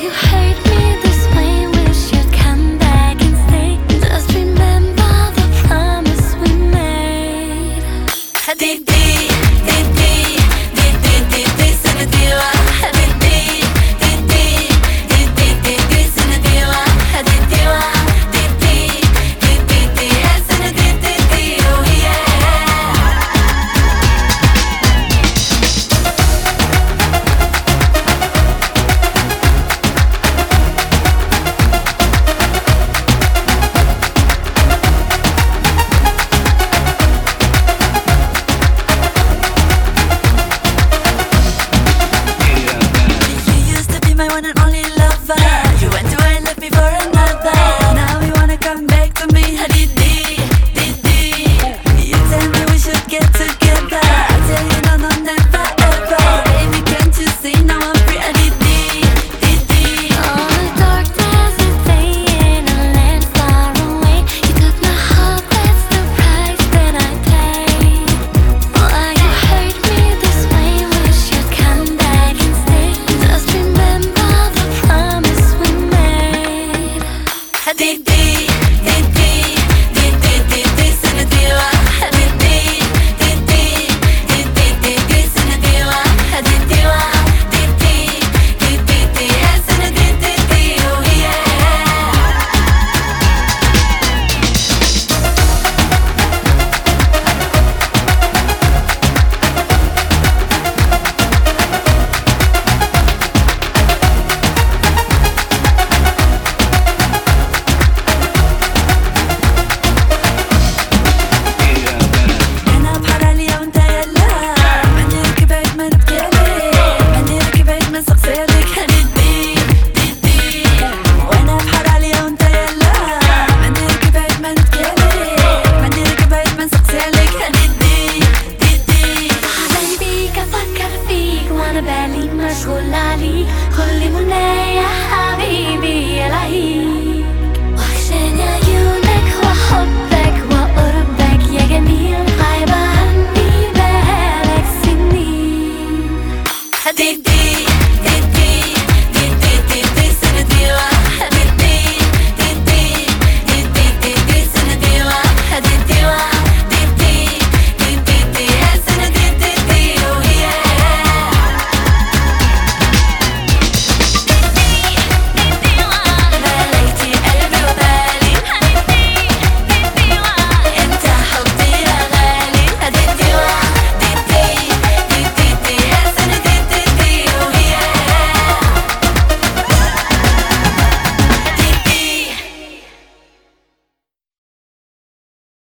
you hurt me this way? Wish you'd come back and stay. Just remember the promise we made. حبيبي one and only lover. You went away and left me for another. Now you wanna come back to me. Hadidi, didi. You tell me we should get together. I tell you no, no, never ever. Baby, can't you see now I'm free? Hadidi, didi. All the darkness is fading, a land far away. You took my heart, that's the price that I paid. Why you hurt me this way? Wish you'd come back and stay. Just remember حبيبي حبيبي حبيبي سنة ديوة حبيبي حبيبي حبيبي سنة ديوة حبيبي حبيبي حبيبي سنة ديوة وهي بالي مشغول عليك كل منى يا حبيبي ألاقيك وحشاني عيونك وحبك وقربك يا جميل غايبة عني بقالك سنين حبيبي